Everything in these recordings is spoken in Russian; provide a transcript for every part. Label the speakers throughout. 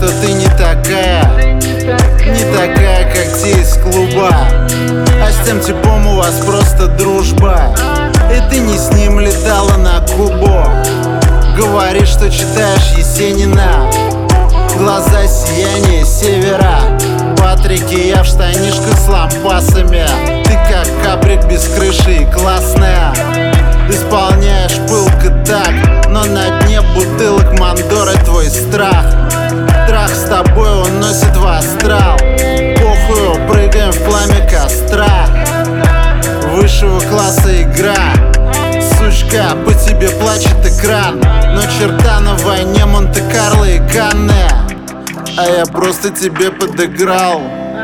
Speaker 1: что ты не такая, как те из клуба. А с тем типом у вас просто дружба, и ты не с ним летала на Кубу. Говоришь, что читаешь Есенина, глаза сияние севера. Патрики, я в штанишках с лампасами. Ты как каприк без крыши и классная. Исполняешь пылко так, но на дне бутылок Мандоры твой страх. Трах с тобой уносит в астрал. Похую, прыгаем в пламя костра. Высшего класса игра. Сучка, по тебе плачет экран. Но черта на войне Монте-Карло и Канне. А я просто тебе подыграл.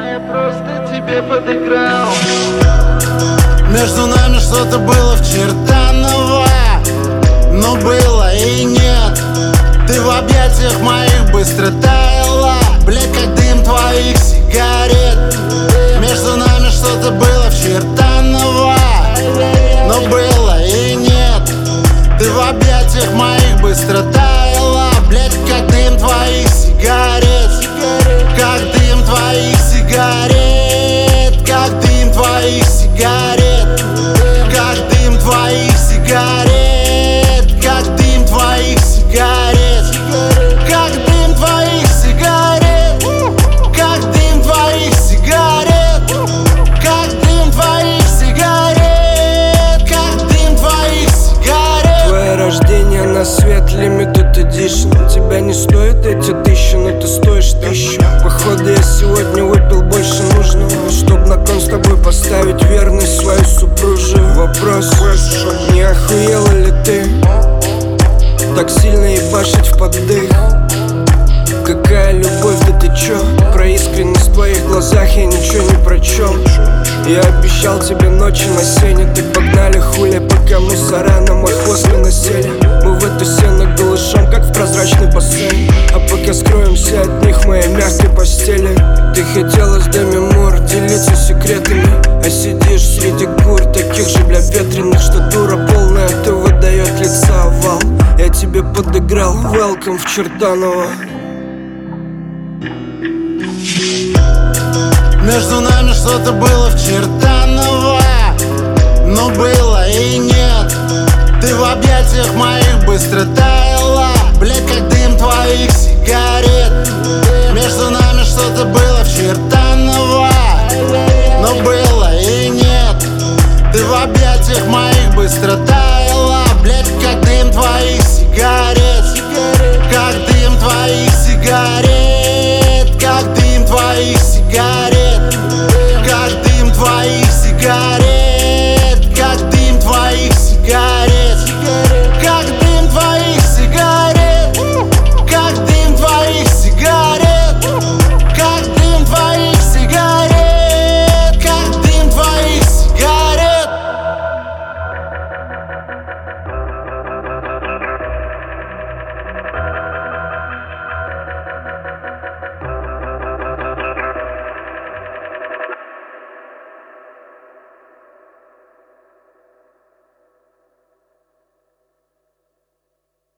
Speaker 1: Между нами что-то было в Чертаново, но было и нет. Ты в объятиях моих быстро таяла, блядь, как дым твоих сигарет. Между нами что-то было в Чертаново, но было и нет. Ты в объятиях моих быстро таяла, блядь, как дым твоих сигарет. Как дым твоих сигарет. Как дым твоих сигарет. Как дым твоих сигарет. Как дым твоих сигарет. Как дым твоих сигарет. Как дым твоих сигарет. Как дым твоих сигарет. Как дым твоих сигарет.
Speaker 2: Твое рождение на свет, limited edition. Тебя не стоит эти 1000, но ты стоишь 1000. Походу я сегодня выпил больше нужного, чтоб на кон с тобой поставить верность свою супружи. Вопрос, не охуела ли ты так сильно ебашить в поддых? Какая любовь, да ты чё? Про искренность в твоих глазах я ничего не прочёл. Я обещал тебе ночи на сене, так погнали хули, пока мусора на мой хвост не насели. Мы в эту сено голышом, как в прозрачный бассейн. А пока скроемся от них в моей мягкой постели. Ты хотела с Деми Мур делиться секретами, а сидишь среди кур, таких же, бля, ветреных, что дура полная, ты выдает лица овал. Я тебе подыграл, welcome в Чертаново.
Speaker 1: Между нами что-то было в Чертаново, но было и нет. Ты в объятиях моих быстро таяла, блядь, как дым твоих сигарет. Между нами что-то было в Чертаново, но было и нет. Ты в объятиях моих быстро таяла.